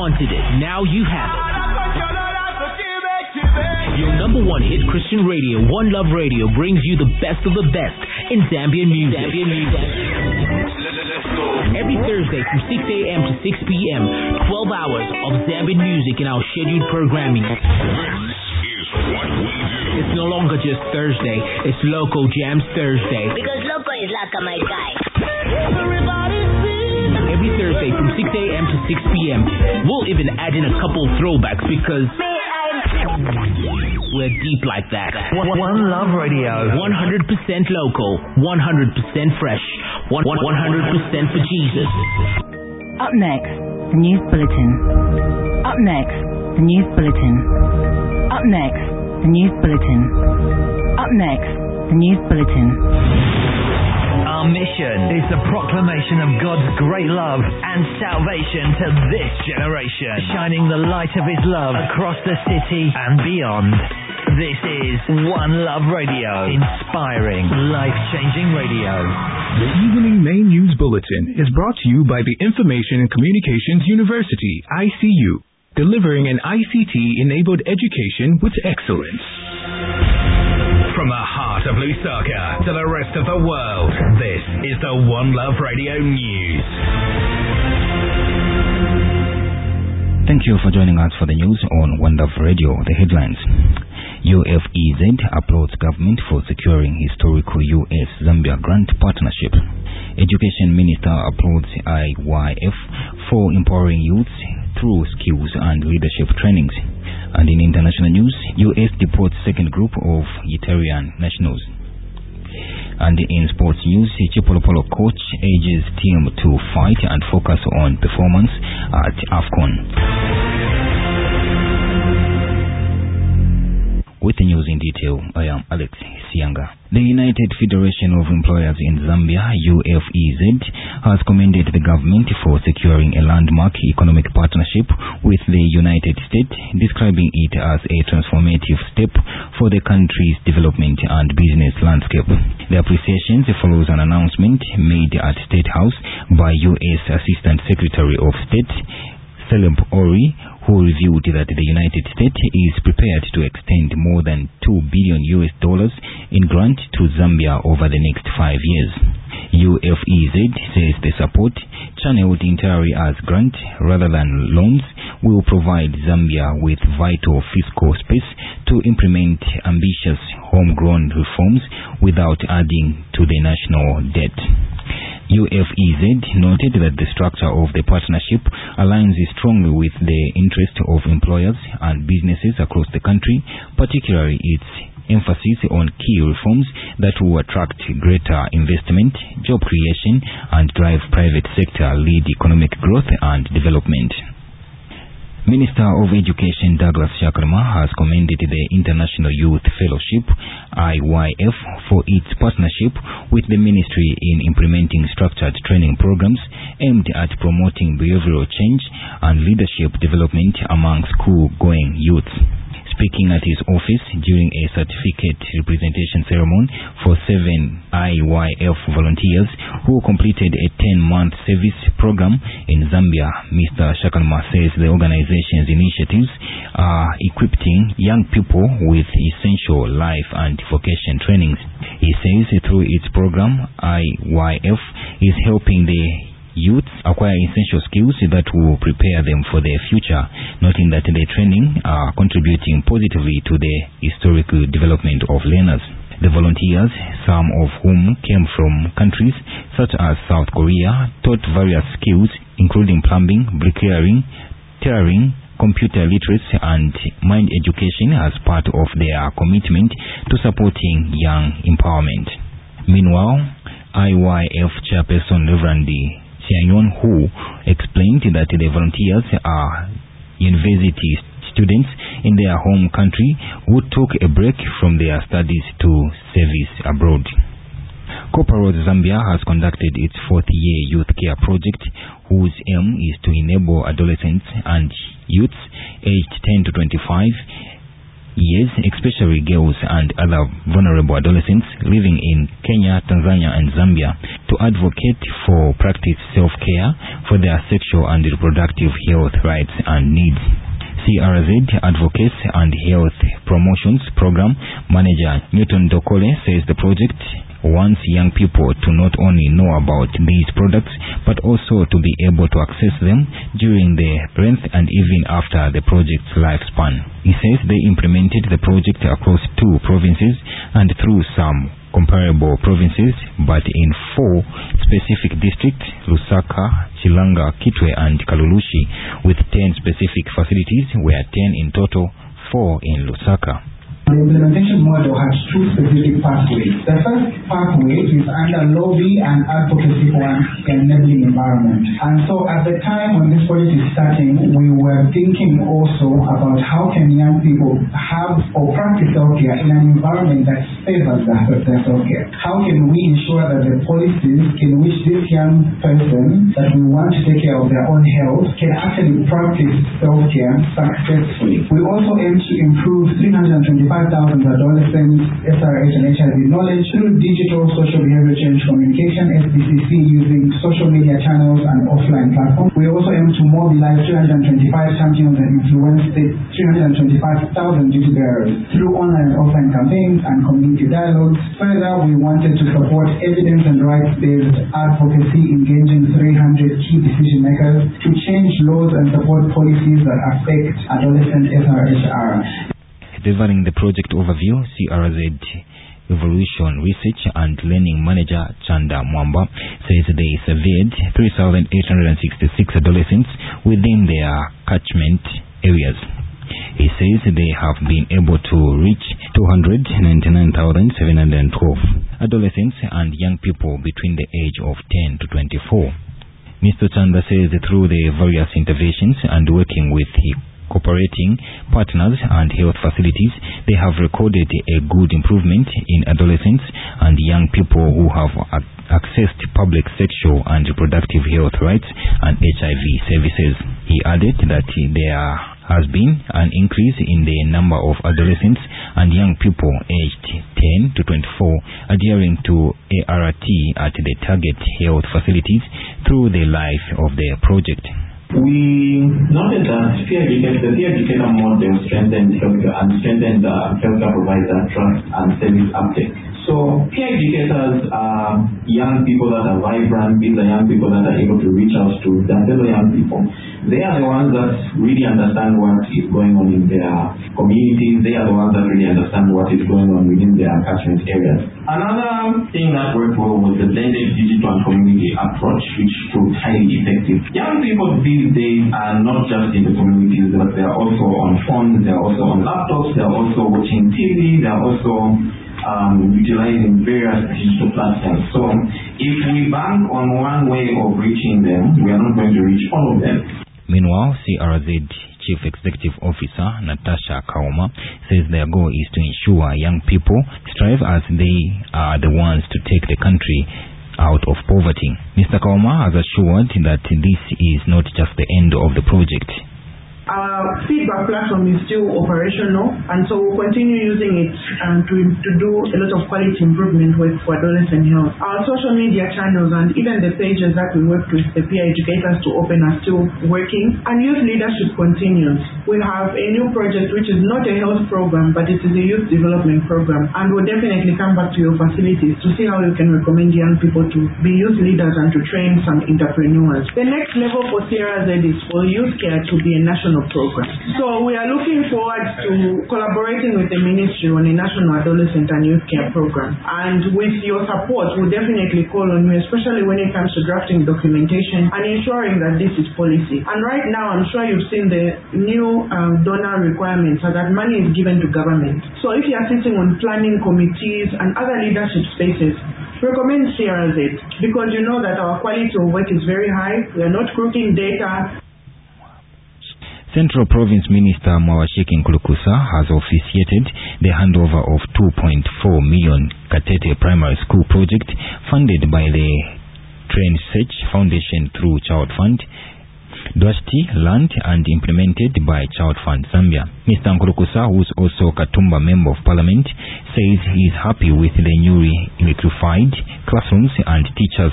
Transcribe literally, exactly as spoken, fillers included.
wanted it, now you have it. Your number one hit Christian radio, One Love Radio, brings you the best of the best in Zambian music. Zambian music. Every Thursday from six a.m. to six p.m., twelve hours of Zambian music in our scheduled programming. This is what we do. It's no longer just Thursday, it's Loco Jams Thursday. Because Loco is like my guy. Every Thursday from six a.m. to six p.m., we'll even add in a couple throwbacks because we're deep like that. One Love Radio. one hundred percent local, one hundred percent fresh, one hundred percent for Jesus. Up next, the news bulletin. Up next, the news bulletin. Up next, the news bulletin. Up next, the news bulletin. Our mission is the proclamation of God's great love and salvation to this generation, shining the light of His love across the city and beyond. This is One Love Radio, inspiring, life-changing radio. The Evening Main News Bulletin is brought to you by the Information and Communications University, I C U, delivering an I C T-enabled education with excellence. From the heart of Lusaka to the rest of the world, this is the One Love Radio News. Thank you for joining us for the news on One Love Radio. The headlines. U F E Z applauds government for securing historical U S Zambia grant partnership. Education Minister applauds I Y F for empowering youths through skills and leadership trainings. And in international news, U S deports second group of Eritrean nationals. And in sports news, Chipolo Polo coach urges team to fight and focus on performance at AFCON. With the news in detail, I am Alex Sianga. The United Federation of Employers in Zambia, U F E Z, has commended the government for securing a landmark economic partnership with the United States, describing it as a transformative step for the country's development and business landscape. The appreciation follows an announcement made at State House by U S Assistant Secretary of State, Celeb Ori, who revealed that the United States is prepared to extend more than two billion U S dollars in grant to Zambia over the next five years. U F E Z says the support, channeled entirely as grant rather than loans, will provide Zambia with vital fiscal space to implement ambitious homegrown reforms without adding to the national debt. U F E Z noted that the structure of the partnership aligns strongly with the interest of employers and businesses across the country, particularly its emphasis on key reforms that will attract greater investment, job creation, and drive private sector-led economic growth and development. Minister of Education Douglas Shakarma has commended the International Youth Fellowship, I Y F, for its partnership with the ministry in implementing structured training programs aimed at promoting behavioral change and leadership development among school-going youth. Speaking at his office during a certificate representation ceremony for seven I Y F volunteers who completed a ten-month service program in Zambia, Mister Shakalma says the organization's initiatives are equipping young people with essential life and vocation trainings. He says through its program, I Y F is helping the youth acquire essential skills that will prepare them for their future, noting that the training are contributing positively to the historical development of learners. The volunteers, some of whom came from countries such as South Korea, taught various skills including plumbing, bricklaying, tailoring, computer literacy and mind education as part of their commitment to supporting young empowerment. Meanwhile, I Y F chairperson Reverend Sianyon Hu explained that the volunteers are university students in their home country who took a break from their studies to service abroad. Copper Road Zambia has conducted its fourth year youth care project, whose aim is to enable adolescents and youths aged ten to twenty-five years, especially girls and other vulnerable adolescents living in Kenya, Tanzania and Zambia, to advocate for practice self-care, for their sexual and reproductive health rights and needs. C R Z Advocates and Health Promotions Program Manager Newton Dokole says the project wants young people to not only know about these products but also to be able to access them during the length and even after the project's lifespan. He says they implemented the project across two provinces and through some comparable provinces, but in four specific districts, Lusaka, Chilanga, Kitwe and Kalulushi, with ten specific facilities, where ten in total, four in Lusaka. The implementation model has two specific pathways. The first pathway is under lobby and advocacy for an enabling environment. And so at the time when this project is starting, we were thinking also about how can young people have or practice self-care in an environment that favors their self-care. How can we ensure that the policies in which this young person that we want to take care of their own health can actually practice self-care successfully. We also aim to improve three hundred twenty-five thousand adolescents S R H and H I V knowledge through digital social behavior change communication S B C C using social media channels and offline platforms. We also aim to mobilize three hundred twenty-five champions and influence three hundred twenty-five thousand duty bearers through online and offline campaigns and community dialogues. Further, we wanted to support evidence and rights-based advocacy, engaging three hundred key decision makers to change laws and support policies that affect adolescent S R H R. Delivering the project overview, C R Z Evolution Research and Learning Manager Chanda Mwamba says they surveyed three thousand eight hundred sixty-six adolescents within their catchment areas. He says they have been able to reach two hundred ninety-nine thousand seven hundred twelve adolescents and young people between the age of ten to twenty-four. Mister Chanda says through the various interventions and working with the cooperating partners and health facilities, they have recorded a good improvement in adolescents and young people who have ac- accessed public sexual and reproductive health rights and H I V services. He added that there has been an increase in the number of adolescents and young people aged ten to twenty-four adhering to A R T at the target health facilities through the life of the project. We noted that peer educator, the peer educator model strengthened healthcare and strengthened the healthcare provider trust and service uptake. So peer educators are young people that are vibrant. These are young people that are able to reach out to their fellow young people. They are the ones that really understand what is going on in their communities. They are the ones that really understand what is going on within their catchment areas. Another thing that worked well was the blended digital and community approach, which proved highly effective. Young people these days are not just in the communities, but they are also on phones, they are also on laptops, they are also watching T V, they are also um, utilizing various digital platforms. So if we bank on one way of reaching them, we are not going to reach all of them. Meanwhile, C R Z Chief Executive Officer Natasha Kaoma says their goal is to ensure young people strive as they are the ones to take the country out of poverty. Mister Kaoma has assured that this is not just the end of the project. Our feedback platform is still operational, and so we'll continue using it um, to, to do a lot of quality improvement work for adolescent health. Our social media channels and even the pages that we worked with the peer educators to open are still working, and youth leadership continues. We have a new project which is not a health program, but it is a youth development program, and we'll definitely come back to your facilities to see how you can recommend young people to be youth leaders and to train some entrepreneurs. The next level for C R Z is for youth care to be a national program. So we are looking forward to collaborating with the ministry on a national adolescent and youth care program. And with your support, we'll definitely call on you, especially when it comes to drafting documentation and ensuring that this is policy. And right now, I'm sure you've seen the new um, donor requirements so that money is given to government. So if you are sitting on planning committees and other leadership spaces, recommend C R Z because you know that our quality of work is very high. We are not crooking data. Central Province Minister Mwawashiki Nkulukusa has officiated the handover of two point four million Katete Primary School project funded by the Train Search Foundation through Child Fund, Dwashti land and implemented by Child Fund Zambia. Mister Nkulukusa, who is also Katumba Member of Parliament, says he is happy with the newly electrified classrooms and teachers